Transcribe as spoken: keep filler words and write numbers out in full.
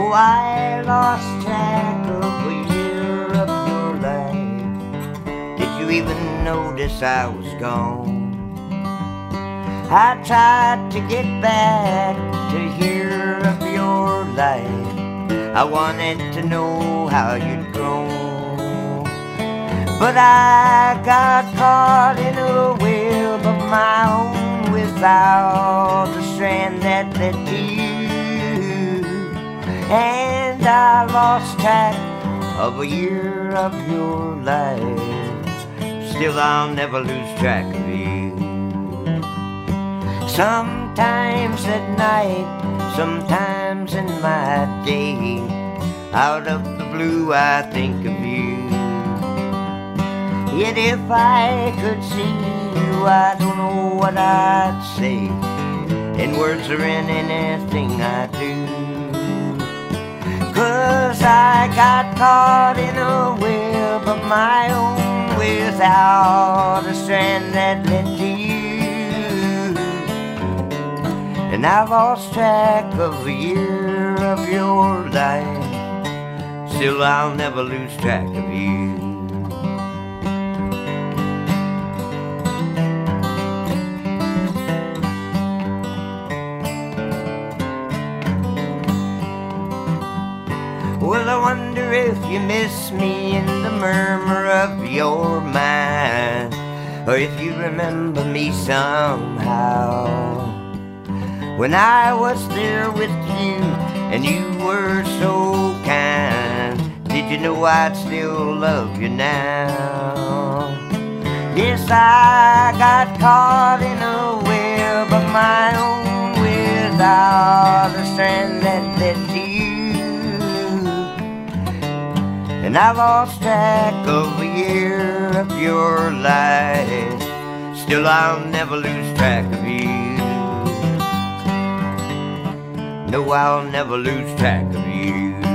Oh, I lost track of a year of your life. Did you even notice I was gone? I tried to get back to hear of your life. I wanted to know how you'd grown, but I got caught in a web of my own without a strand that led to you. And I lost track of a year of your life. Still I'll never lose track of you. Sometimes at night, sometimes in my day, out of the blue I think of you. Yet if I could see you, I don't know what I'd say, in words or in anything I do. 'Cause I got caught in a web of my own without a strand that led to you. And I lost track of a year of your life. Still I'll never lose track of you. Well, I wonder if you miss me in the murmur of your mind, or if you remember me somehow. When I was there with you and you were so kind, did you know I'd still love you now? Yes, I got caught in a web of my own without a strand that led to you. And I lost track of a year of your life. Still I'll never lose track of you. No, I'll never lose track of you.